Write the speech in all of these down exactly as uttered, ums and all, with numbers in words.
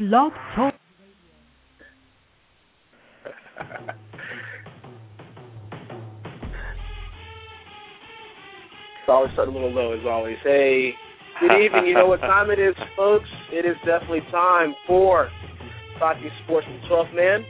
Blog Talk. It's always starting a little low, as always. Hey, good evening. You know what time it is, folks? It is definitely time for Talking Sports with the twelfth Man.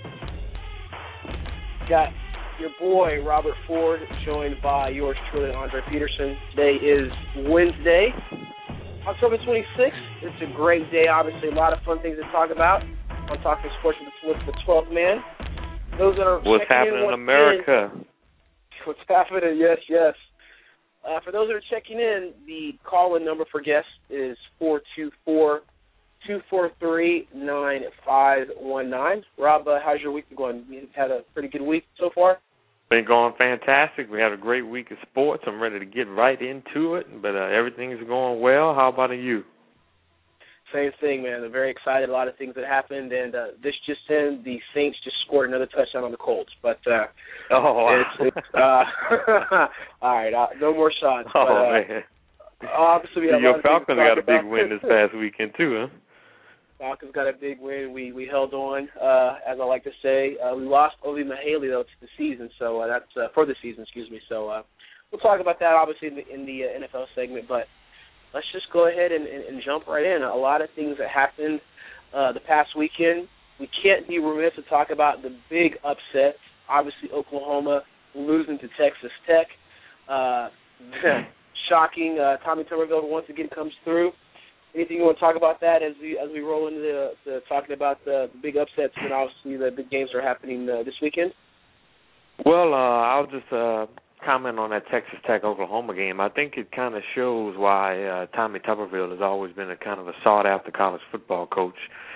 Got your boy, Robert Ford, joined by yours truly, Andre Peterson. Today is Wednesday, October twenty-sixth. It's a great day, obviously. A lot of fun things to talk about on Talking Sports with the twelfth Man. Those that are What's happening in, in America? In, what's happening, yes, yes. Uh, for those that are checking in, the call-in number for guests is four two four, two four three, nine five one nine. Rob, uh, how's your week been going? You had a pretty good week so far? Been going fantastic. We had a great week of sports. I'm ready to get right into it, but uh, everything's going well. How about you? Same thing, man. I'm very excited. A lot of things that happened, and uh, this just in, the Saints just scored another touchdown on the Colts. But uh, oh, wow. it's, it's uh, all right. Uh, no more shots. Oh but, uh, man. Obviously, we have your Falcons got a big about. win this past weekend too, huh? Falcons got a big win. We we held on, uh, as I like to say. Uh, we lost Obi Mahaley though to the season, so uh, that's uh, for the season, excuse me. So uh, we'll talk about that obviously in the, in the uh, N F L segment, but. Let's just go ahead and, and, and jump right in. A lot of things that happened uh, the past weekend. We can't be remiss to talk about the big upset. Obviously, Oklahoma losing to Texas Tech. Uh, shocking. Uh, Tommy Tuberville once again comes through. Anything you want to talk about that as we as we roll into the, the talking about the big upsets and obviously the big games are happening uh, this weekend? Well, uh, I'll just uh, comment on that Texas Tech-Oklahoma game. I think it kind of shows why uh, Tommy Tuberville has always been a kind of a sought-after college football coach.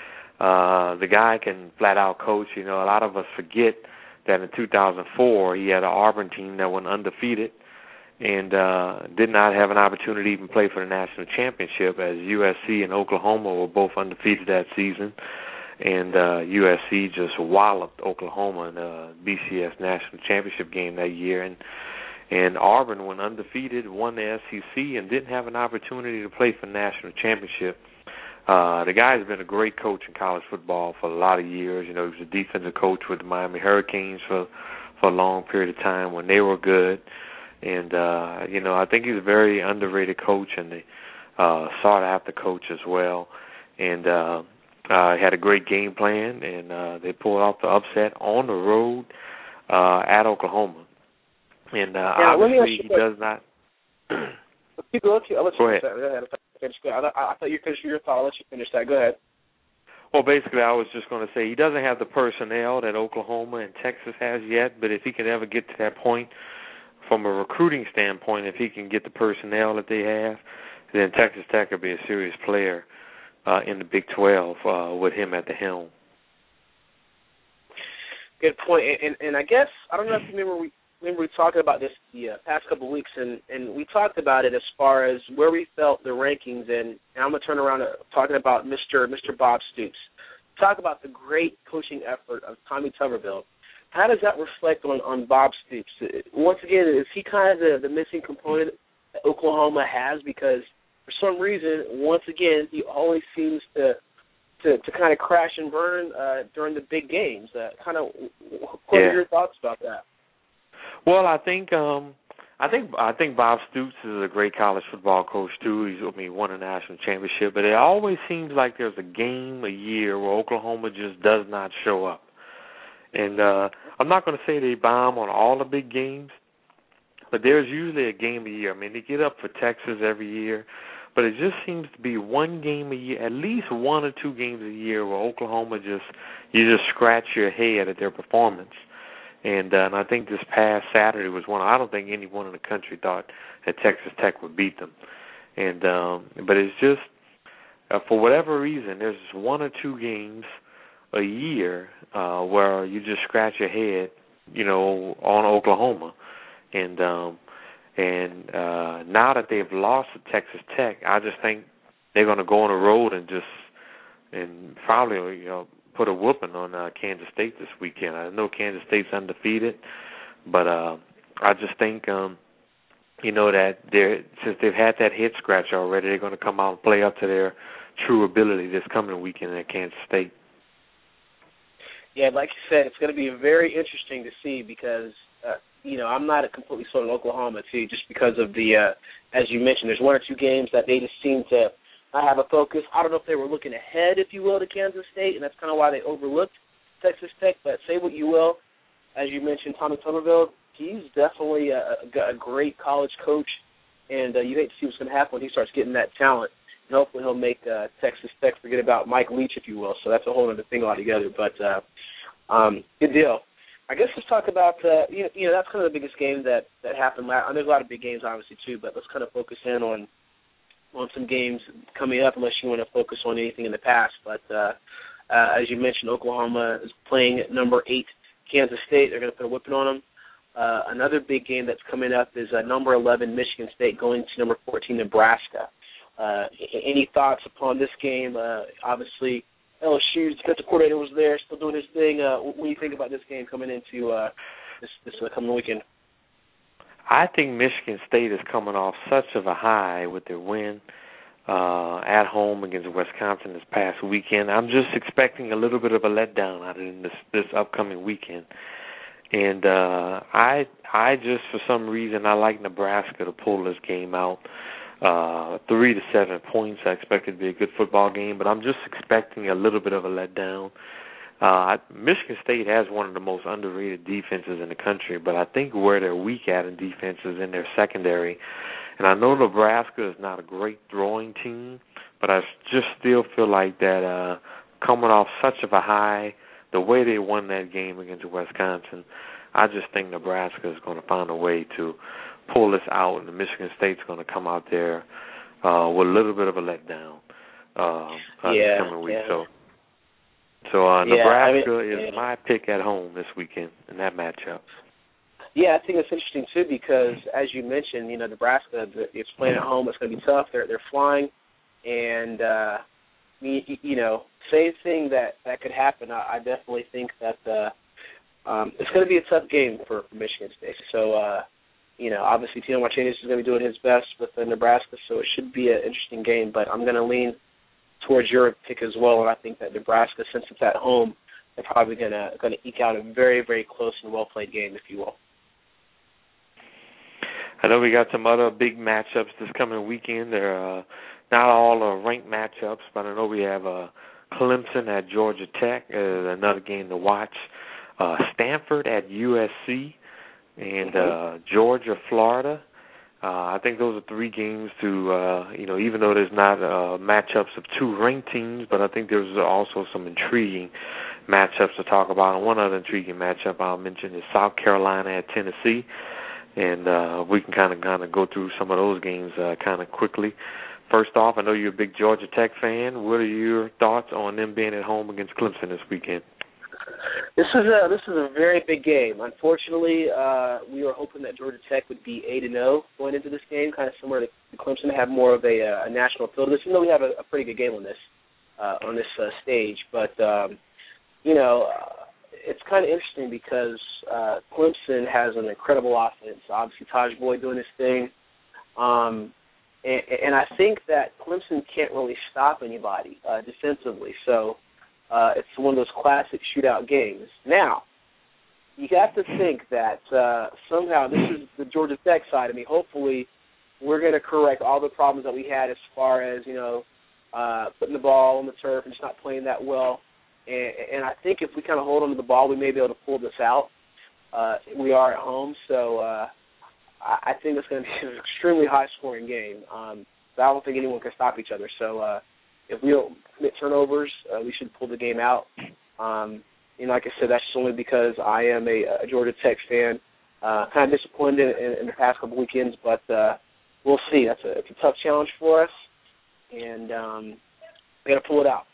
Uh, the guy can flat-out coach. You know, a lot of us forget that in two thousand four he had an Auburn team that went undefeated and uh, did not have an opportunity to even play for the national championship, as U S C and Oklahoma were both undefeated that season. And uh, U S C just walloped Oklahoma in the B C S national championship game that year. And and Auburn went undefeated, won the S E C, and didn't have an opportunity to play for the national championship. Uh, the guy has been a great coach in college football for a lot of years. You know, he was a defensive coach with the Miami Hurricanes for, for a long period of time when they were good. And, uh, you know, I think he's a very underrated coach and a uh, sought-after coach as well. And uh Uh, had a great game plan, and uh, they pulled off the upset on the road uh, at Oklahoma. And uh, yeah, obviously, he does not. Keep going. I'll let you Go ahead. Go ahead. I thought you finished your thought. I'll let you finish that. Go ahead. Well, basically, I was just going to say he doesn't have the personnel that Oklahoma and Texas has yet, but if he can ever get to that point from a recruiting standpoint, if he can get the personnel that they have, then Texas Tech will be a serious player Uh, in the Big twelve uh, with him at the helm. Good point. And, and, and I guess, I don't know if you remember we, remember we talking about this the uh, past couple of weeks, and, and we talked about it as far as where we felt the rankings, and, and I'm going to turn around to talking about Mister Mister Bob Stoops. Talk about the great coaching effort of Tommy Tuberville. How does that reflect on, on Bob Stoops? Once again, is he kind of the, the missing component that Oklahoma has? Because for some reason, once again, he always seems to to, to kind of crash and burn uh, during the big games. Uh, kind of, what yeah. are your thoughts about that? Well, I think um, I think I think Bob Stoops is a great college football coach too. He's I mean won a national championship, but it always seems like there's a game a year where Oklahoma just does not show up. And uh, I'm not going to say they bomb on all the big games, but there's usually a game a year. I mean, they get up for Texas every year. But it just seems to be one game a year, at least one or two games a year where Oklahoma just, you just scratch your head at their performance. And, uh, and I think this past Saturday was one, I don't think anyone in the country thought that Texas Tech would beat them. And, um, but it's just, uh, for whatever reason, there's just one or two games a year uh, where you just scratch your head, you know, on Oklahoma. And, um, And uh, now that they've lost to Texas Tech, I just think they're going to go on the road and just and probably you know put a whooping on uh, Kansas State this weekend. I know Kansas State's undefeated, but uh, I just think um, you know that they're since they've had that head scratch already, they're going to come out and play up to their true ability this coming weekend at Kansas State. Yeah, like you said, it's going to be very interesting to see because, uh, you know, I'm not a completely sold on Oklahoma, too, just because of the, uh, as you mentioned, there's one or two games that they just seem to not have a focus. I don't know if they were looking ahead, if you will, to Kansas State, and that's kind of why they overlooked Texas Tech, but say what you will, as you mentioned, Tommy Tuberville, he's definitely a, a great college coach, and uh, you hate to see what's going to happen when he starts getting that talent. And hopefully he'll make uh, Texas Tech forget about Mike Leach, if you will. So that's a whole other thing altogether. But uh, um, good deal. I guess let's talk about, uh, you, know, you know, that's kind of the biggest game that, that happened. Last, there's a lot of big games, obviously, too, but let's kind of focus in on on some games coming up, unless you want to focus on anything in the past. But uh, uh, as you mentioned, Oklahoma is playing at number eight Kansas State. They're going to put a whipping on them. Uh, another big game that's coming up is uh, number eleven Michigan State going to number fourteen Nebraska. Uh, any thoughts upon this game? Uh, obviously, L S U's defensive coordinator was there, still doing his thing. Uh, what do you think about this game coming into uh, this, this uh, coming weekend? I think Michigan State is coming off such of a high with their win uh, at home against Wisconsin this past weekend. I'm just expecting a little bit of a letdown out of this this upcoming weekend. And uh, I I just, for some reason, I like Nebraska to pull this game out. Uh, three to seven points. I expect it to be a good football game, but I'm just expecting a little bit of a letdown. Uh, Michigan State has one of the most underrated defenses in the country, but I think where they're weak at in defense is in their secondary. And I know Nebraska is not a great throwing team, but I just still feel like that uh, coming off such of a high, the way they won that game against Wisconsin, I just think Nebraska is going to find a way to pull this out, and the Michigan State's going to come out there uh, with a little bit of a letdown uh, uh, yeah, this coming week. Yeah. So, so uh, yeah, Nebraska I mean, is yeah. my pick at home this weekend in that matchup. Yeah, I think it's interesting too because, as you mentioned, you know, Nebraska, it's playing at home. It's going to be tough. They're they're flying, and uh, you, you know, same thing that, that could happen. I, I definitely think that uh, um, it's going to be a tough game for, for Michigan State. So, uh, you know, obviously Tino Martinez is going to be doing his best with uh, Nebraska, so it should be an interesting game. But I'm going to lean towards your pick as well, and I think that Nebraska, since it's at home, they're probably going to going to eke out a very, very close and well-played game, if you will. I know we got some other big matchups this coming weekend. They're uh, not all uh, ranked matchups, but I know we have uh, Clemson at Georgia Tech, uh, another game to watch. Uh, Stanford at U S C, and uh, Georgia, Florida. Uh, I think those are three games to, uh, you know, even though there's not uh, matchups of two ranked teams, but I think there's also some intriguing matchups to talk about. And one other intriguing matchup I'll mention is South Carolina at Tennessee. And uh, we can kind of kind of go through some of those games uh, kind of quickly. First off, I know you're a big Georgia Tech fan. What are your thoughts on them being at home against Clemson this weekend? This is a this is a very big game. Unfortunately, uh, we were hoping that Georgia Tech would be eight and zero going into this game, kind of similar to Clemson, to have more of a, a national appeal to this. Even though we have a, a pretty good game on this uh, on this uh, stage, but um, you know. Uh, It's kind of interesting because uh, Clemson has an incredible offense. Obviously, Taj Boyd doing his thing. Um, and, and I think that Clemson can't really stop anybody uh, defensively. So uh, it's one of those classic shootout games. Now, you have to think that uh, somehow this is the Georgia Tech side of me. Hopefully, we're going to correct all the problems that we had as far as, you know, uh, putting the ball on the turf and just not playing that well. And, and I think if we kind of hold on to the ball, we may be able to pull this out. Uh, we are at home, so uh, I, I think it's going to be an extremely high-scoring game. Um, but I don't think anyone can stop each other. So uh, if we don't commit turnovers, uh, we should pull the game out. Um, and like I said, that's just only because I am a, a Georgia Tech fan. Uh, kind of disappointed in, in the past couple weekends, but uh, we'll see. That's a, it's a tough challenge for us, and um, we got to pull it out.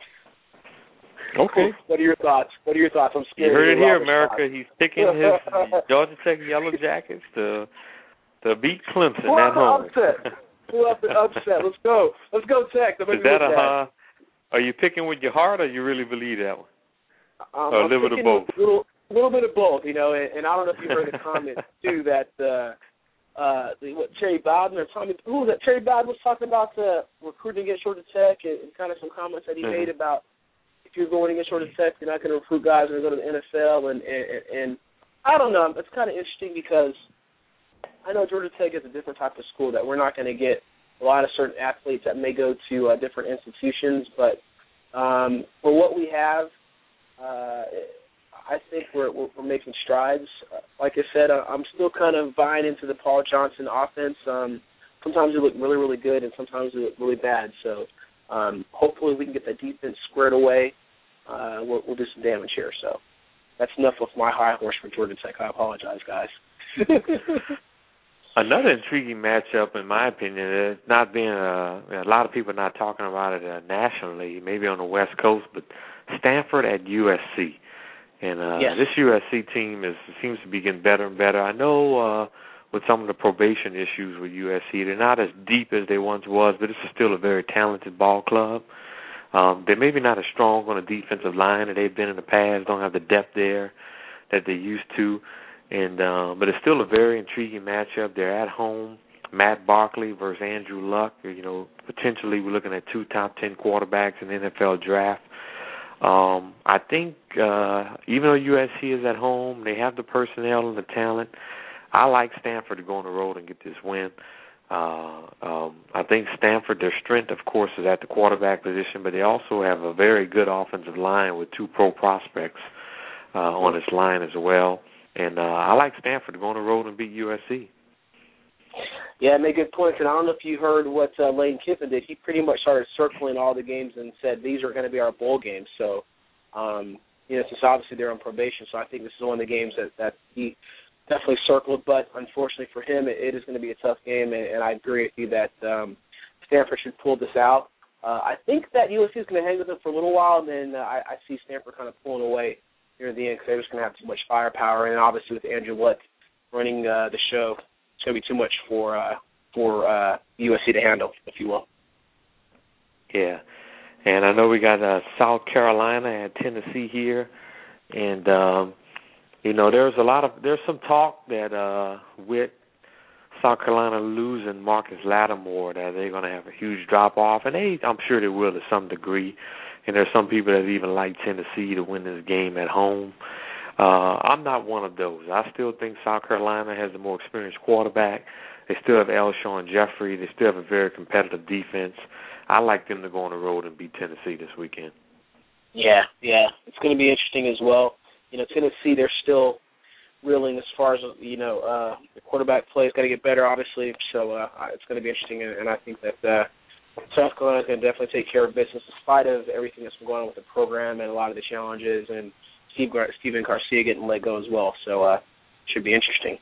Okay. What are your thoughts? What are your thoughts? I'm scared. You heard it here, Robert America. Scott. He's picking his Georgia Tech Yellow Jackets to to beat Clemson Pull at home. Upset. Pull up the upset. Let's go. Let's go, Tech. Is that a, uh, are you picking with your heart, or you really believe that one? Um, or a I'm little bit of both? A little, little bit of both, you know. And, and I don't know if you heard the comment too that uh, uh, the, what Terry Bowden or Tommy, who was that? Terry Bowden was talking about uh, recruiting against Georgia Tech and, and kind of some comments that he mm-hmm. made about if you're going against Georgia Tech, you're not going to recruit guys who are going to go to the N F L. And, and, and I don't know. It's kind of interesting because I know Georgia Tech is a different type of school that we're not going to get a lot of certain athletes that may go to uh, different institutions. But um, for what we have, uh, I think we're, we're, we're making strides. Uh, like I said, uh, I'm still kind of buying into the Paul Johnson offense. Um, sometimes they look really, really good, and sometimes they look really bad. So um, hopefully we can get that defense squared away. Uh, we'll, we'll do some damage here. So that's enough of my high horse for Georgia Tech. I apologize, guys. Another intriguing matchup, in my opinion, is not being a, a lot of people are not talking about it uh, nationally, maybe on the West Coast, but Stanford at U S C. And uh, yes. this U S C team is seems to be getting better and better. I know uh, with some of the probation issues with U S C, they're not as deep as they once was, but this is still a very talented ball club. Um, they're maybe not as strong on the defensive line as they've been in the past, don't have the depth there that they used to. And uh, but it's still a very intriguing matchup. They're at home. Matt Barkley versus Andrew Luck. You know, potentially we're looking at two top ten quarterbacks in the N F L draft. Um, I think uh, even though U S C is at home, they have the personnel and the talent. I like Stanford to go on the road and get this win. Uh, um, I think Stanford, their strength, of course, is at the quarterback position, but they also have a very good offensive line with two pro prospects uh, on its line as well. And uh, I like Stanford to go on the road and beat U S C. Yeah, make good points. And I don't know if you heard what uh, Lane Kiffin did. He pretty much started circling all the games and said these are going to be our bowl games. So, um, you know, since obviously they're on probation, so I think this is one of the games that, that he definitely circled. But unfortunately for him, it, it is going to be a tough game. And, and I agree with you that um, Stanford should pull this out. Uh, I think that U S C is going to hang with them for a little while, and then uh, I, I see Stanford kind of pulling away near the end because they're just going to have too much firepower. And obviously with Andrew Luck running uh, the show, it's going to be too much for uh, for uh, U S C to handle, if you will. Yeah, and I know we got uh, South Carolina and Tennessee here, and um, you know there's a lot of there's some talk that uh, with South Carolina losing Marcus Lattimore that they're going to have a huge drop off, and they I'm sure they will to some degree. And there's some people that even like Tennessee to win this game at home. Uh, I'm not one of those. I still think South Carolina has the more experienced quarterback. They still have Alshon Jeffrey. They still have a very competitive defense. I like them to go on the road and beat Tennessee this weekend. Yeah, yeah. It's going to be interesting as well. You know, Tennessee, they're still reeling as far as, you know, uh, the quarterback play has got to get better, obviously. So uh, it's going to be interesting, and, and I think that uh, South Carolina can definitely take care of business in spite of everything that's been going on with the program and a lot of the challenges and Steve Gar- Stephen Garcia getting let go as well. So uh, it should be interesting.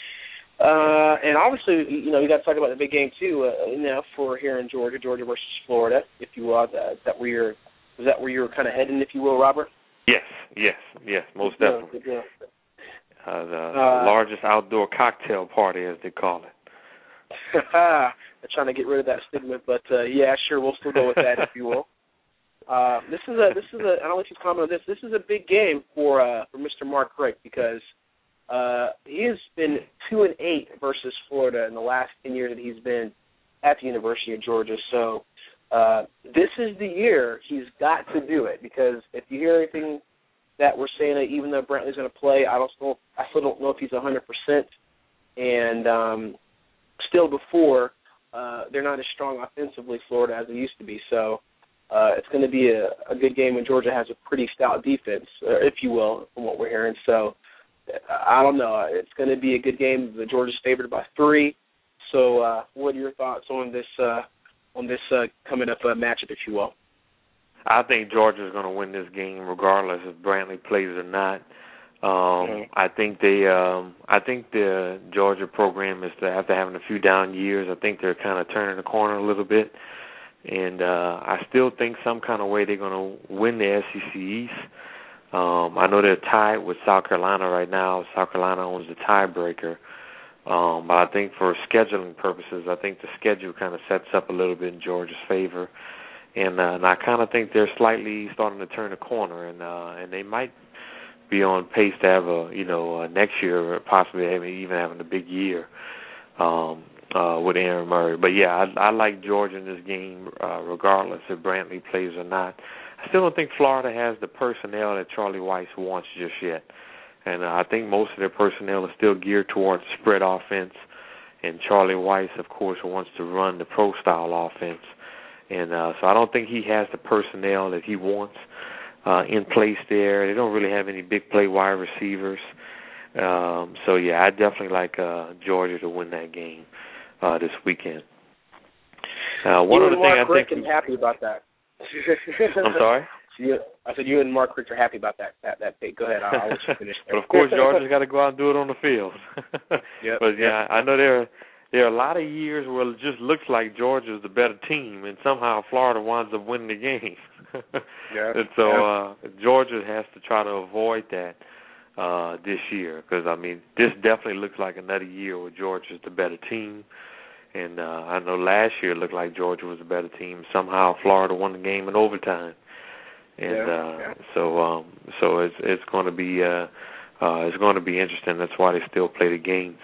Uh, and obviously, you know, we got to talk about the big game too. Uh, you know, for here in Georgia, Georgia versus Florida, if you will. That, that where you're, is that where you're kind of heading, if you will, Robert? Yes, yes, yes, most good definitely. Deal, uh, the uh, largest outdoor cocktail party, as they call it. They're trying to get rid of that stigma, but uh, yeah, sure, we'll still go with that, if you will. Uh, this is a this is a I don't know if you comment on this. This is a big game for uh, for Mister Mark Richt because uh, he has been two and eight versus Florida in the last ten years that he's been at the University of Georgia. So uh, this is the year he's got to do it because if you hear anything that we're saying that even though Brantley's going to play, I don't still I still don't know if he's a hundred percent. And um, still before uh, they're not as strong offensively, Florida, as they used to be. So. Uh, it's going to be a, a good game when Georgia has a pretty stout defense, uh, if you will, from what we're hearing. So I don't know. It's going to be a good game. The Georgia's favored by three. So uh, what are your thoughts on this uh, on this uh, coming up uh, matchup, if you will? I think Georgia's going to win this game regardless if Brantley plays or not. Um, mm-hmm. I think they, um, I think the Georgia program is to, after having a few down years, I think they're kind of turning the corner a little bit. And uh, I still think some kind of way they're going to win the S E C East. Um, I know they're tied with South Carolina right now. South Carolina owns the tiebreaker. Um, but I think for scheduling purposes, I think the schedule kind of sets up a little bit in Georgia's favor. And, uh, and I kind of think they're slightly starting to turn the corner. And uh, and they might be on pace to have a, you know, uh, next year possibly even having a big year. um, uh, with Aaron Murray. But yeah, I, I like Georgia in this game, uh, regardless if Brantley plays or not. I still don't think Florida has the personnel that Charlie Weis wants just yet. And uh, I think most of their personnel is still geared towards spread offense. And Charlie Weis, of course, wants to run the pro-style offense. And uh, so I don't think he has the personnel that he wants uh, in place there. They don't really have any big play wide receivers. Um, so, yeah, I definitely like uh, Georgia to win that game uh, this weekend. Uh, one you other and thing Mark I Rick think... are happy about that. I'm sorry? You, I said you and Mark Rick are happy about that that, that pick. Go ahead. I'll, I'll let you finish there. But, of course, Georgia's got to go out and do it on the field. Yep, but, yeah, yep. I know there are, there are a lot of years where it just looks like Georgia's the better team, and somehow Florida winds up winning the game. yeah, and so yeah. uh, Georgia has to try to avoid that uh, this year because, I mean, this definitely looks like another year where Georgia's the better team. And uh, I know last year it looked like Georgia was a better team. Somehow Florida won the game in overtime. And yeah, uh, yeah. so, um, so it's it's going to be uh, uh, it's going to be interesting. That's why they still play the games.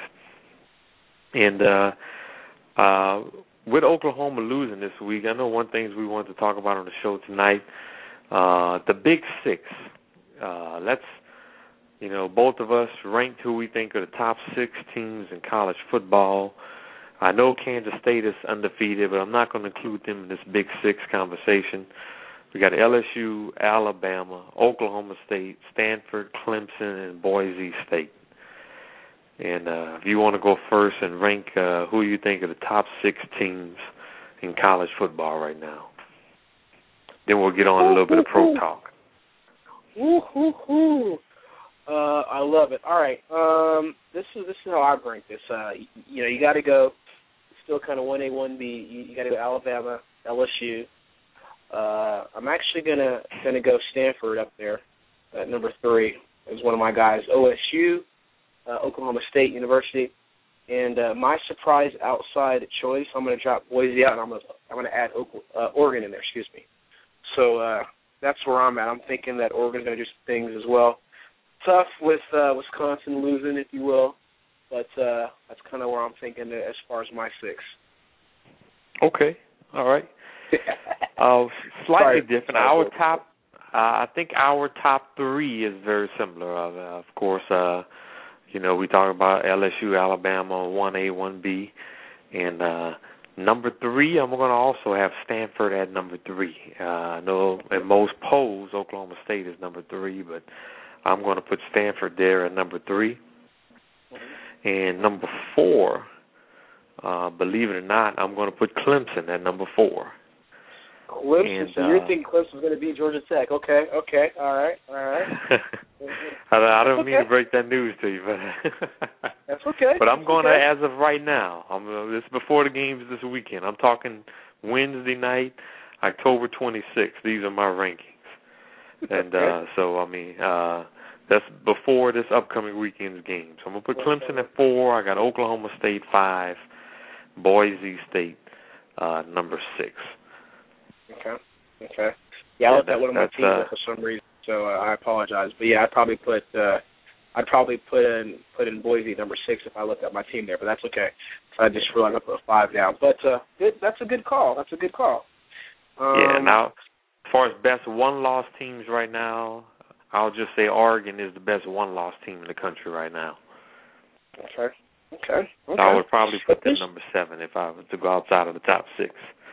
And uh, uh, with Oklahoma losing this week, I know one thing we wanted to talk about on the show tonight, uh, the Big Six. Uh, let's, you know, both of us ranked who we think are the top six teams in college football. I know Kansas State is undefeated, but I'm not going to include them in this Big Six conversation. We got L S U, Alabama, Oklahoma State, Stanford, Clemson, and Boise State. And uh, if you want to go first and rank uh, who you think are the top six teams in college football right now, then we'll get on a little bit of pro talk. Ooh, ooh, ooh. Uh, I love it. All right, um, this is this is how I rank this. Uh, you, you know, you got to go. Still kind of one A, one B. You, you got to go Alabama, L S U. Uh, I'm actually gonna gonna go Stanford up there at number three as one of my guys. O S U, uh, Oklahoma State University, and uh, my surprise outside choice. I'm gonna drop Boise out, and I'm gonna I'm gonna add Oklahoma, uh, Oregon in there. Excuse me. So uh, that's where I'm at. I'm thinking that Oregon's gonna do some things as well. Tough with uh, Wisconsin losing, if you will, but uh, that's kind of where I'm thinking as far as my six. Okay, all right. uh, slightly Sorry. different. Our top, uh, I think our top three is very similar. Uh, of course, uh, you know, we talk about L S U, Alabama, one A, one B, and uh, number three, I'm going to also have Stanford at number three. Uh, I know in most polls, Oklahoma State is number three, but I'm going to put Stanford there at number three. And number four, uh, believe it or not, I'm going to put Clemson at number four. Clemson, and, so you're uh, thinking Clemson's going to beat Georgia Tech. Okay, okay, all right, all right. I, I don't okay. mean to break that news to you, but that's okay. But I'm that's going okay. to, as of right now, I'm uh, this is before the games this weekend. I'm talking Wednesday night, October twenty-sixth. These are my rankings, and okay. uh, so I mean uh, that's before this upcoming weekend's game. So I'm going to put Clemson at four. I got Oklahoma State five, Boise State uh, number six. Okay. Okay. Yeah, I yeah, looked at one of my teams uh, for some reason, so uh, I apologize. But yeah, I'd probably put uh, I'd probably put in put in Boise number six if I looked at my team there, but that's okay. So I just realized I put five down. But uh, good, that's a good call. That's a good call. Um, yeah. Now, as far as best one-loss teams right now, I'll just say Oregon is the best one-loss team in the country right now. Okay. Okay. So okay. I would probably put them number seven if I were to go outside of the top six.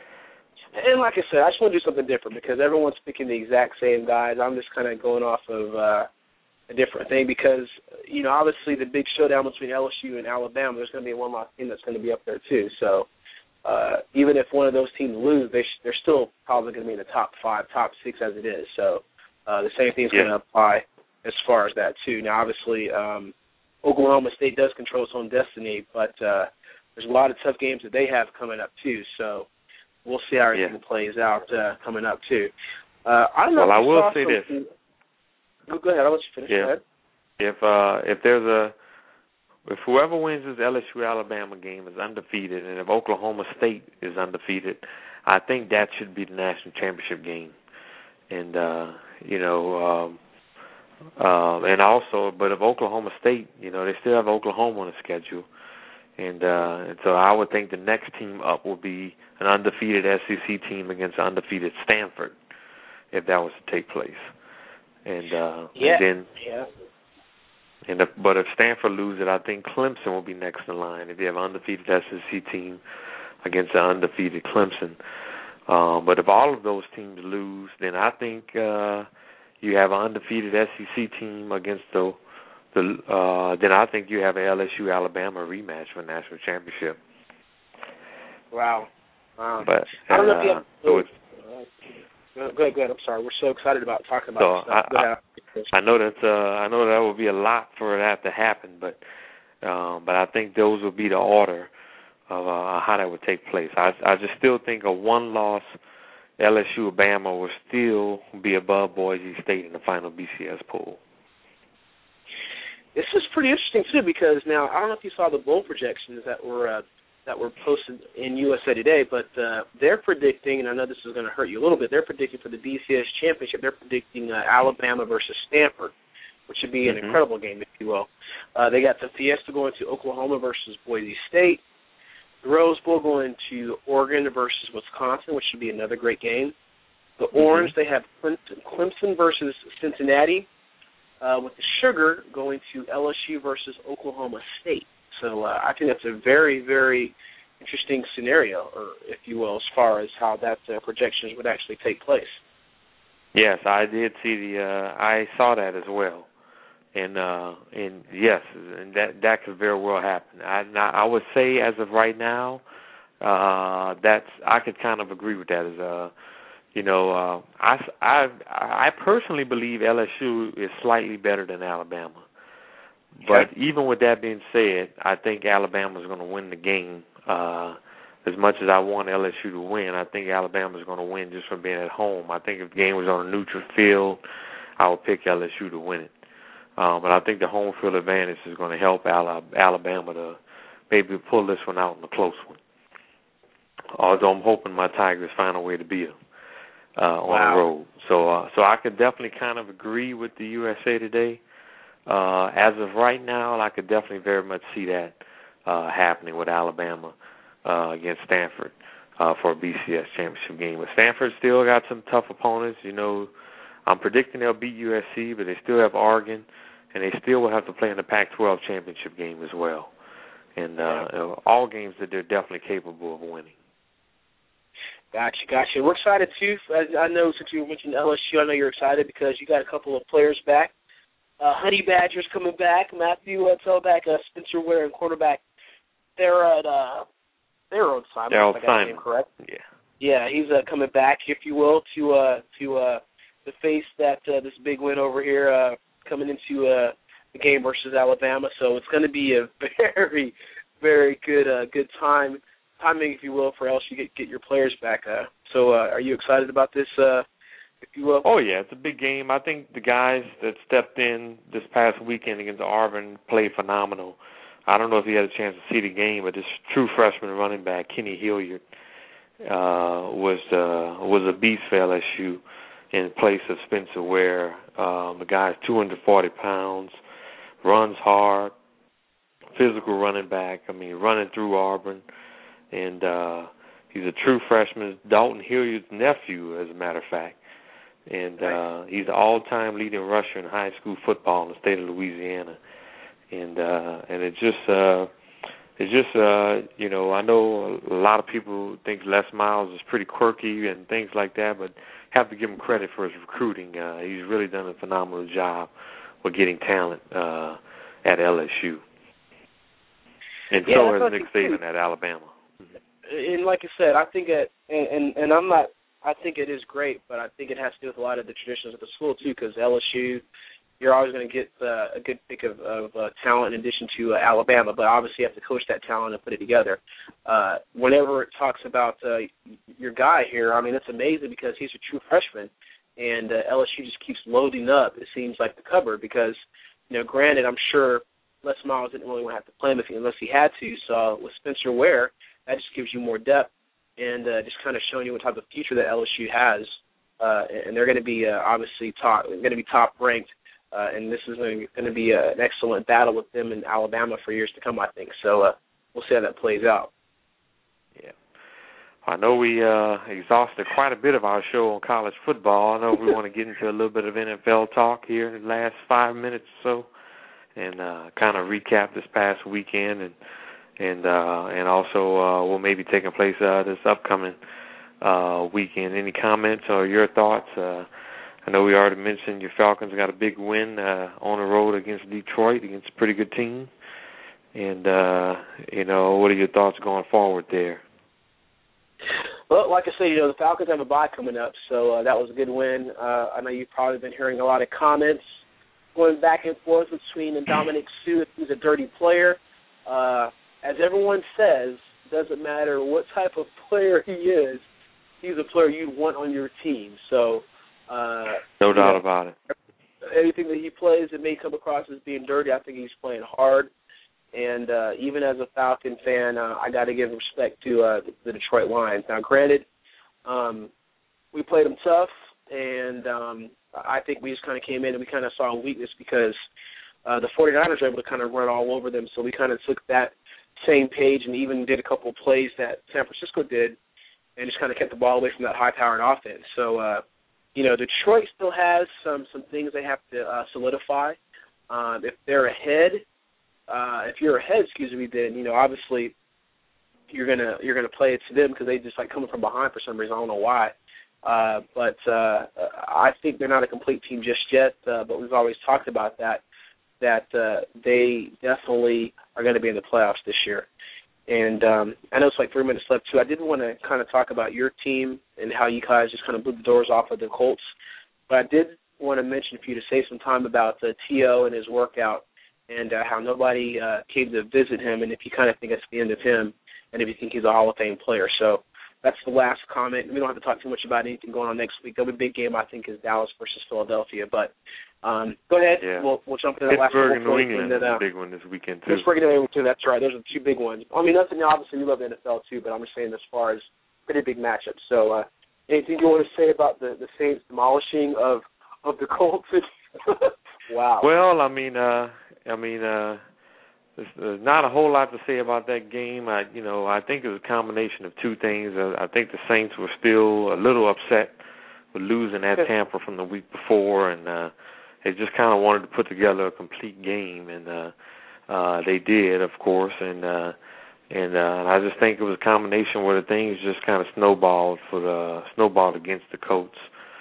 And like I said, I just want to do something different because everyone's picking the exact same guys. I'm just kind of going off of uh, a different thing because, you know, obviously the big showdown between L S U and Alabama, there's going to be one last team that's going to be up there too. So uh, even if one of those teams lose, they sh- they're still probably going to be in the top five, top six as it is. So uh, the same thing's yeah. going to apply as far as that too. Now, obviously, um, Oklahoma State does control its own destiny, but uh, there's a lot of tough games that they have coming up too. So we'll see how everything yeah. plays out uh, coming up, too. Uh, I don't know well, I will say something. this. Go, go ahead. I'll let you finish. Yeah. Go ahead. If, uh, if there's a if whoever wins this L S U-Alabama game is undefeated, and if Oklahoma State is undefeated, I think that should be the national championship game. And, uh, you know, um, uh, and also, but if Oklahoma State, you know, they still have Oklahoma on the schedule. And, uh, and so I would think the next team up will be an undefeated S E C team against undefeated Stanford, if that was to take place. And, uh, yeah. and then, yeah. and if, but if Stanford loses, I think Clemson will be next in line. If you have an undefeated S E C team against an undefeated Clemson. Um, but if all of those teams lose, then I think uh, you have an undefeated S E C team against the the. Uh, then I think you have an L S U Alabama rematch for the national championship. Wow. Wow. But I don't know if you uh, have. So it's, uh, go ahead, go ahead. I'm sorry. We're so excited about talking about so this stuff. I, I, I know that uh, I know that will be a lot for that to happen, but um, but I think those will be the order of uh, how that would take place. I I just still think a one-loss L S U Bama will still be above Boise State in the final B C S poll. This is pretty interesting too, because now I don't know if you saw the bowl projections that were uh, that were posted in U S A Today, but uh, they're predicting, and I know this is going to hurt you a little bit. They're predicting for the B C S championship. They're predicting uh, Alabama versus Stanford, which should be an mm-hmm. incredible game, if you will. Uh, they got the Fiesta going to Oklahoma versus Boise State. The Rose Bowl going to Oregon versus Wisconsin, which should be another great game. The mm-hmm. Orange, they have Clemson, Clemson versus Cincinnati, uh, with the Sugar going to L S U versus Oklahoma State. So uh, I think that's a very, very interesting scenario, or if you will, as far as how that uh, projections would actually take place. Yes, I did see the. Uh, I saw that as well. And uh, and yes, and that that could very well happen. I I would say as of right now, uh, that's I could kind of agree with that. As uh, you know, uh, I I I personally believe L S U is slightly better than Alabama. But okay. even with that being said, I think Alabama is going to win the game. Uh, as much as I want L S U to win, I think Alabama is going to win just from being at home. I think if the game was on a neutral field, I would pick L S U to win it. Um, but I think the home field advantage is going to help Alabama to maybe pull this one out in a close one. Although I'm hoping my Tigers find a way to beat them uh, on wow. the road. So, uh, so I could definitely kind of agree with the U S A Today. Uh, as of right now, I could definitely very much see that uh, happening with Alabama uh, against Stanford uh, for a B C S championship game. But Stanford still got some tough opponents. You know, I'm predicting they'll beat U S C, but they still have Oregon. And they still will have to play in the Pac twelve championship game as well. And uh, all games that they're definitely capable of winning. Gotcha, gotcha. We're excited, too. I know since you mentioned L S U, I know you're excited because you got a couple of players back. Uh, Honey Badgers coming back. Matthew uh, Tailback, uh, Spencer Ware, and quarterback. They're at uh, Daryl Simon. Daryl if I got his name Simon. correct. Yeah. Yeah, he's uh, coming back, if you will, to uh, to uh, to face that uh, this big win over here. Uh, coming into uh, the game versus Alabama, so it's going to be a very, very good uh, good time, timing, if you will, for L S U to get, get your players back. Uh, so uh, are you excited about this, uh, if you will? Oh, yeah, it's a big game. I think the guys that stepped in this past weekend against Auburn played phenomenal. I don't know if you had a chance to see the game, but this true freshman running back, Kenny Hilliard, uh, was, uh, was a beast for L S U. In place of Spencer Ware. Um, the guy's two hundred forty pounds, runs hard, physical running back. I mean, running through Auburn. And uh, he's a true freshman. Dalton Hilliard's nephew, as a matter of fact. And uh, he's the all-time leading rusher in high school football in the state of Louisiana. And uh, and it just, uh, it's just, uh, you know, I know a lot of people think Les Miles is pretty quirky and things like that, but have to give him credit for his recruiting. Uh, he's really done a phenomenal job with getting talent uh, at L S U. And yeah, so has Nick Saban at Alabama. And like I said, I think it, and, and, and I'm not, I think it is great, but I think it has to do with a lot of the traditions of the school, too, because L S U, you're always going to get uh, a good pick of, of uh, talent in addition to uh, Alabama, but obviously you have to coach that talent and put it together. Uh, whenever it talks about uh, your guy here, I mean, it's amazing because he's a true freshman, and uh, L S U just keeps loading up, it seems like, the cupboard because, you know, granted, I'm sure Les Miles didn't really want to have to play him if he, unless he had to, so with Spencer Ware, that just gives you more depth and uh, just kind of showing you what type of future that L S U has, uh, and they're going to be uh, obviously top, going to be top ranked. Uh, and this is going to be a, an excellent battle with them in Alabama for years to come, I think. So uh, we'll see how that plays out. Yeah. I know we uh, exhausted quite a bit of our show on college football. I know we want to get into a little bit of N F L talk here in the last five minutes or so, and uh, kind of recap this past weekend, and and uh, and also uh, what may be taking place uh, this upcoming uh, weekend. Any comments or your thoughts? Uh, I know we already mentioned your Falcons got a big win uh, on the road against Detroit, against a pretty good team. And, uh, you know, what are your thoughts going forward there? Well, like I said, you know, the Falcons have a bye coming up, so uh, that was a good win. Uh, I know you've probably been hearing a lot of comments going back and forth between Dominic Sue, if he's a dirty player. Uh, as everyone says, doesn't matter what type of player he is, he's a player you want on your team. So, uh, no doubt know, about it. Anything that he plays that may come across as being dirty, I think he's playing hard. And uh, even as a Falcon fan, uh, I got to give respect to uh, the Detroit Lions. Now, granted, um, we played them tough, and um, I think we just kind of came in and we kind of saw a weakness because uh, the 49ers were able to kind of run all over them. So we kind of took that same page and even did a couple of plays that San Francisco did and just kind of kept the ball away from that high-powered offense. So, uh, you know, Detroit still has some, some things they have to uh, solidify. Um, if they're ahead, Uh, if you're ahead, excuse me, then you know obviously you're gonna you're gonna play it to them because they just like coming from behind for some reason. I don't know why, uh, but uh, I think they're not a complete team just yet. Uh, but we've always talked about that that uh, they definitely are going to be in the playoffs this year. And um, I know it's like three minutes left too. I did want to kind of talk about your team and how you guys just kind of blew the doors off of the Colts, but I did want to mention for you to save some time about uh, T O and his workout. And uh, how nobody uh, came to visit him, and if you kind of think it's the end of him, and if you think he's a Hall of Fame player. So that's the last comment. We don't have to talk too much about anything going on next week. The other big game, I think, is Dallas versus Philadelphia. But um, go ahead. Yeah. We'll, we'll jump into that last one. Pittsburgh and New England is a big one this weekend, too. Pittsburgh and New England, too. That's right. Those are the two big ones. I mean, nothing, obviously, we love the N F L, too, but I'm just saying as far as pretty big matchups. So uh, anything you want to say about the, the Saints demolishing of, of the Colts? Wow. Well, I mean, uh, I mean, uh, There's, there's not a whole lot to say about that game. I, you know, I think it was a combination of two things. Uh, I think the Saints were still a little upset with losing at Tampa from the week before, and uh, they just kind of wanted to put together a complete game, and uh, uh, they did, of course. And uh, and, uh, and I just think it was a combination where the things just kind of snowballed for the snowballed against the Colts.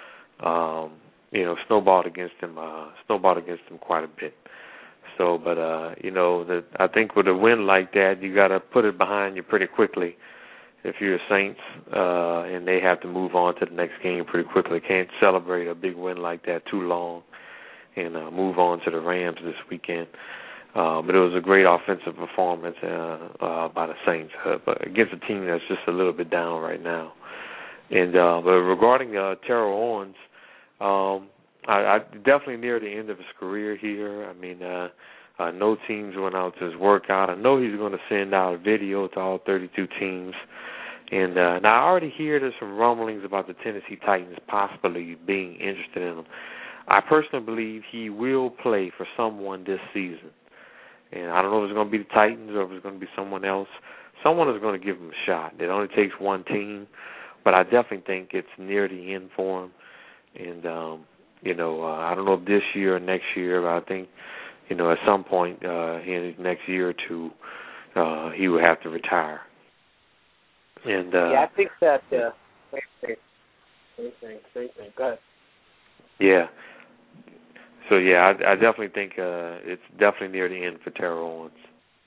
Um, you know, snowballed against them, uh, snowballed against them quite a bit. So, but, uh, you know, the, I think with a win like that, you got to put it behind you pretty quickly if you're Saints, uh, and they have to move on to the next game pretty quickly. Can't celebrate a big win like that too long and uh, move on to the Rams this weekend. Uh, but it was a great offensive performance uh, uh, by the Saints, uh, but against a team that's just a little bit down right now. And uh, but regarding uh, Terrell Owens, um, I, I definitely near the end of his career here. I mean, uh, uh, no teams went out to his workout. I know he's going to send out a video to all thirty-two teams. And uh, now I already hear there's some rumblings about the Tennessee Titans possibly being interested in him. I personally believe he will play for someone this season. And I don't know if it's going to be the Titans or if it's going to be someone else. Someone is going to give him a shot. It only takes one team. But I definitely think it's near the end for him. And, um, you know, uh, I don't know if this year or next year, but I think, you know, at some point uh, in the next year or two, uh, he will have to retire. And uh, yeah, I think that uh, same thing, same thing, same thing. Go ahead. Yeah. So yeah, I, I definitely think uh, it's definitely near the end for Terrell Owens.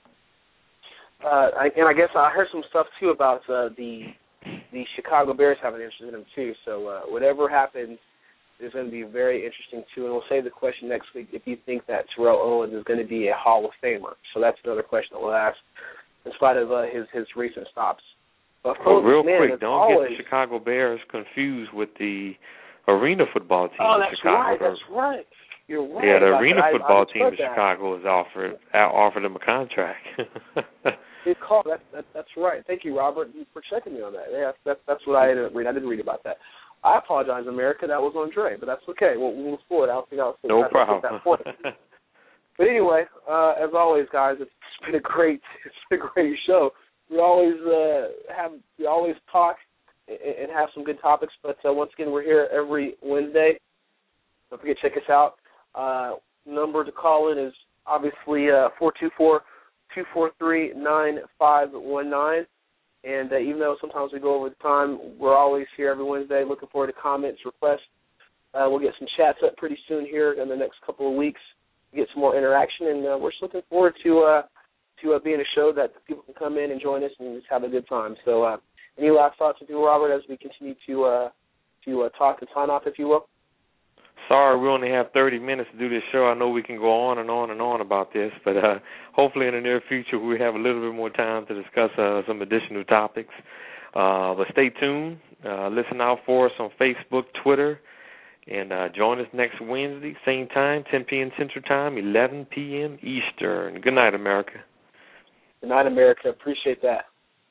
Uh, I, and I guess I heard some stuff too about uh, the the Chicago Bears having interest in him too. So uh, whatever happens is going to be very interesting too. And we'll save the question next week if you think that Terrell Owens is going to be a Hall of Famer. So that's another question that we'll ask in spite of uh, his his recent stops. But well, folks, real man, quick, don't always... get the Chicago Bears confused with the arena football team oh, in that's Chicago. Right, that's right. You're right. Yeah, the arena that. football I, I team in that. Chicago has offered offered him a contract. Good call. That, that, that's right. Thank you, Robert, for checking me on that. Yeah, that's that's what I didn't read. I didn't read about that. I apologize, America. That was on Dre, but that's okay. We'll, we'll move forward. I'll think I'll no problem. that point. but anyway, uh, as always, guys, it's been a great, it's been a great show. We always uh, have, we always talk and have some good topics. But uh, once again, we're here every Wednesday. Don't forget to check us out. Uh, number to call in is obviously uh, four two four, two four three, nine five one nine. And uh, even though sometimes we go over the time, we're always here every Wednesday. Looking forward to comments, requests. Uh, we'll get some chats up pretty soon here in the next couple of weeks. Get some more interaction, and uh, we're just looking forward to uh, to uh, being a show that people can come in and join us and just have a good time. So, uh, any last thoughts with you, Robert, as we continue to uh, to uh, talk and sign off, if you will? Sorry, we only have thirty minutes to do this show. I know we can go on and on and on about this, but uh, hopefully in the near future we have a little bit more time to discuss uh, some additional topics. Uh, but stay tuned. Uh, listen out for us on Facebook, Twitter, and uh, join us next Wednesday, same time, ten p.m. Central Time, eleven p.m. Eastern. Good night, America. Good night, America. Appreciate that.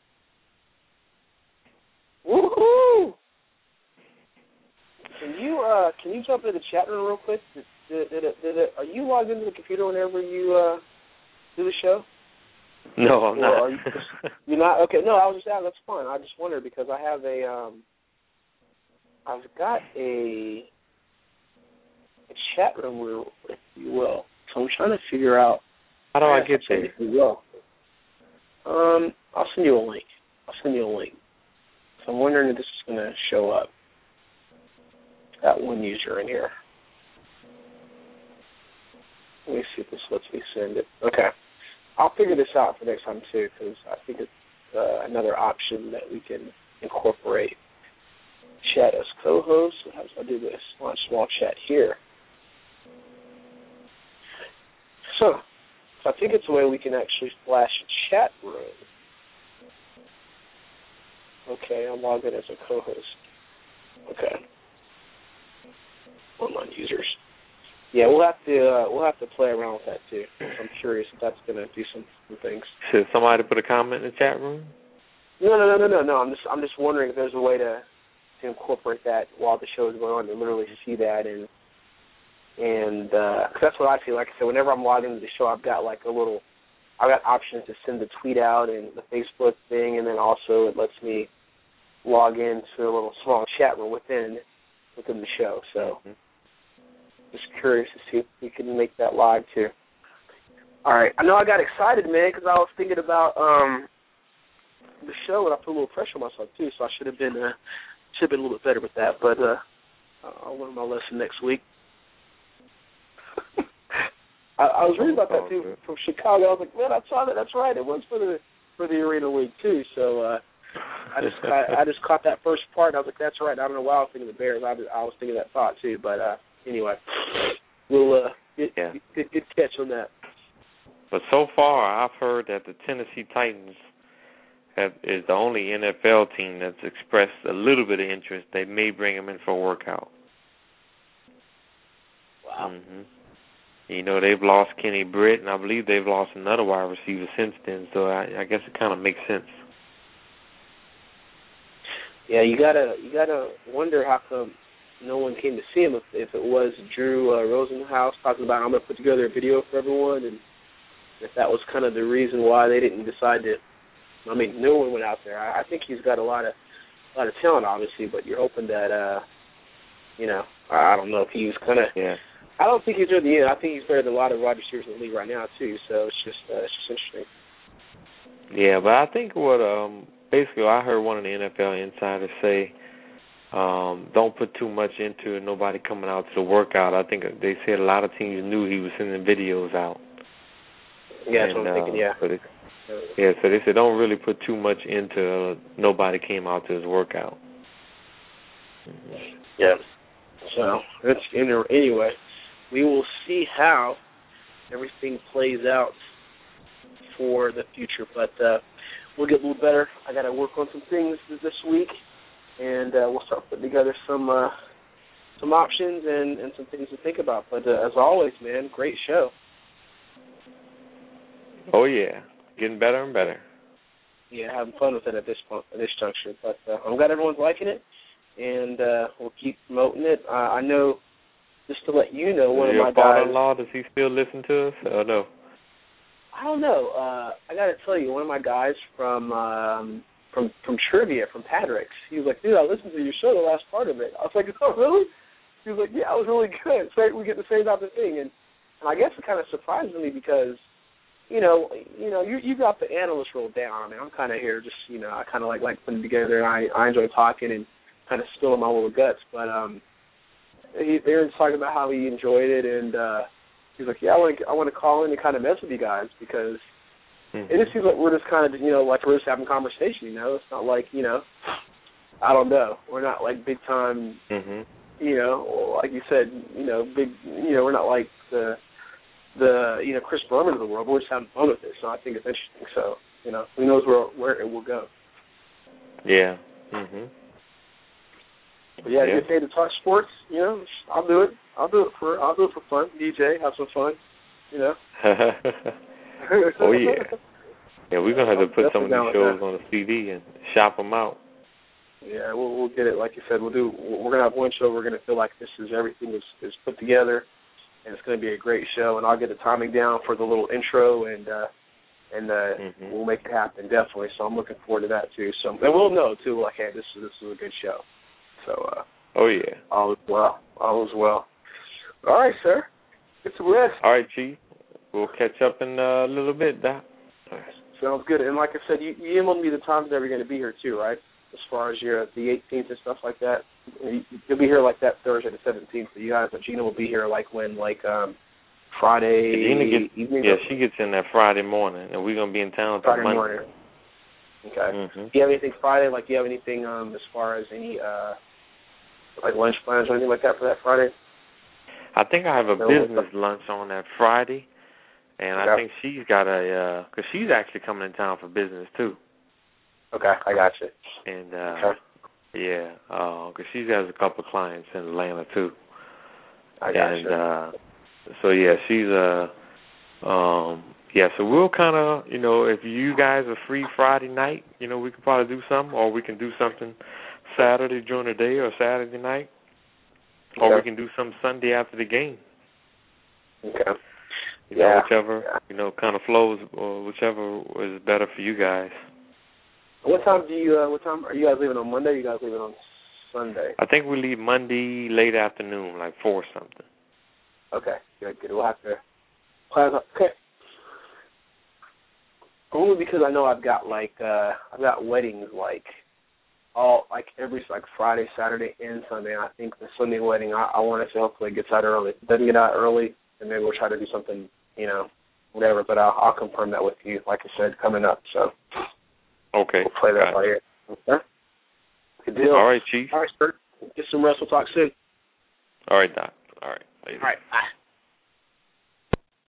Woohoo! Can you uh, can you jump into the chat room real quick? Did, did, did it, did it, are you logged into the computer whenever you uh, do the show? No, I'm or not. Are you just, you're not? Okay, no, I was just yeah, that's fine. I just wondered because I have a um, I've got a, a chat room, where, if you will. So I'm trying to figure out how do I get there? If you will. Um, I'll send you a link. I'll send you a link. So I'm wondering if this is going to show up. Got one user in here. Let me see if this lets me send it. Okay. I'll figure this out for next time, too, because I think it's uh, another option that we can incorporate. Chat as co-host. How do I do this? Launch small chat here. So, so I think it's a way we can actually flash chat room. Okay, I'm logged in as a co-host. Okay. Online users. Yeah, we'll have to uh, we'll have to play around with that too. I'm curious if that's going to do some, some things. Should somebody put a comment in the chat room? No, no, no, no, no, no. I'm just I'm just wondering if there's a way to to incorporate that while the show is going on, to literally see that and and uh, cause that's what I see. Like I said, whenever I'm logged into the show, I've got like a little, I've got options to send the tweet out and the Facebook thing, and then also it lets me log into a little small chat room within within the show. So. Mm-hmm. Just curious to see if we can make that live, too. All right. I know I got excited, man, because I was thinking about um, the show, and I put a little pressure on myself, too, so I should have been uh, should have been a little bit better with that. But uh, I'll learn my lesson next week. I, I was reading about that, too, from Chicago. I was like, man, I saw that. That's right. It was for the for the Arena League, too. So uh, I just I, I just caught that first part, and I was like, that's right. I don't know why I was thinking of the Bears. I was, I was thinking that thought, too, but uh, anyway, we'll uh, get, yeah. get, get catch on that. But so far, I've heard that the Tennessee Titans have, is the only N F L team that's expressed a little bit of interest. They may bring him in for a workout. Wow. Mm-hmm. You know, they've lost Kenny Britt, and I believe they've lost another wide receiver since then, so I, I guess it kind of makes sense. Yeah, you gotta you gotta wonder how come no one came to see him. If, if it was Drew uh, Rosenhaus talking about, I'm going to put together a video for everyone, and if that was kind of the reason why they didn't decide to. I mean, no one went out there. I, I think he's got a lot of a lot of talent, obviously, but you're hoping that, uh, you know, I, I don't know if he was kind of. Yeah. I don't think he's near the end. I think he's better than a lot of wide receivers in the league right now too. So it's just uh, it's just interesting. Yeah, but I think what um basically I heard one of the N F L insiders say. Um, don't put too much into it, nobody coming out to the workout. I think they said a lot of teams knew he was sending videos out. Yeah, and, that's what I'm thinking, uh, yeah. But it, yeah, so they said don't really put too much into uh, nobody came out to his workout. Mm-hmm. Yeah. So, that's anyway, we will see how everything plays out for the future. But uh, we'll get a little better. I got to work on some things this week. And uh, we'll start putting together some uh, some options and, and some things to think about. But uh, as always, man, great show. Oh yeah, getting better and better. Yeah, having fun with it at this point, at this juncture. But uh, I'm glad everyone's liking it, and uh, we'll keep promoting it. Uh, I know just to let you know, one Is of my your guys. father-in-law, does he still listen to us or no? I don't know. Uh, I got to tell you, one of my guys from um, from from trivia, from Patrick's, he was like, dude, I listened to your show, the last part of it. I was like, oh, really? He was like, yeah, it was really good. So we get the same type of thing. And, and I guess it kind of surprised me because, you know, you know, you you got the analyst role down. I mean, I'm kind of here just, you know, I kind of like like putting together, and I, I enjoy talking and kind of spilling my little guts. But um, he, they were talking about how he enjoyed it, and uh, he's like, yeah, I want to I want to call in and kind of mess with you guys because mm-hmm. it just seems like we're just kind of, you know, like we're just having conversation. You know, it's not like, you know, I don't know, we're not like big time, mm-hmm. you know, like you said, you know, big, you know, we're not like the. the, you know, Chris Berman of the world. We're just having fun with it, so I think it's interesting. So, you know, who knows where where it will go. Yeah. Mhm. But yeah, yeah. get paid to talk sports, you know, I'll do it. I'll do it for I'll do it for fun. D J, have some fun, you know. Oh yeah. Yeah, we're gonna have to put some of these shows on the C D and shop them out. Yeah, we'll we'll get it. Like you said, we'll do. We're gonna have one show. We're gonna feel like this is everything is is put together. And it's going to be a great show, and I'll get the timing down for the little intro, and uh, and uh, mm-hmm. we'll make it happen definitely. So I'm looking forward to that too. So and we'll know too, like, hey, this is this is a good show. So uh, oh yeah, all is well, all is well. All right, sir, get some rest. All right, Chief. We'll catch up in uh, a little bit, Doc. Sounds good. And like I said, you, you emailed me the times that we're going to be here too, right? As far as your the eighteenth and stuff like that. You'll be here like that Thursday the seventeenth. So you guys, but Gina will be here like when, like um, Friday Gina gets, evening. Yeah, she gets in that Friday morning, and we're gonna be in town Friday Monday. morning. Okay. Mm-hmm. Do you have anything Friday? Like, do you have anything um as far as any uh like lunch plans or anything like that for that Friday? I think I have a no, business lunch on that Friday, and okay. I think she's got a because uh, she's actually coming in town for business too. Okay, I got you. And uh, okay. yeah, because uh, she has a couple of clients in Atlanta too. I got and, you. Uh, so yeah, she's uh, um, yeah. So we'll kind of, you know, if you guys are free Friday night, you know, we could probably do something, or we can do something Saturday during the day or Saturday night, or okay. we can do some Sunday after the game. Okay. You yeah. know, whichever yeah. you know kind of flows, or whichever is better for you guys. What time do you? Uh, what time are you guys leaving on Monday? Or you guys leaving on Sunday? I think we leave Monday late afternoon, like four something. Okay, good. Good. We'll have to plan. Okay. Only because I know I've got like uh, I've got weddings like all like every like Friday, Saturday, and Sunday. And I think the Sunday wedding I, I want to say hopefully it gets out early. If it doesn't get out early, then maybe we'll try to do something, you know, whatever. But I'll, I'll confirm that with you, like I said, coming up. So. Okay. We'll play that by ear. Okay. Good deal. All right, Chief. All right, sir. Get some rest. We'll talk soon. All right, Doc. All right. Later. All right. Bye.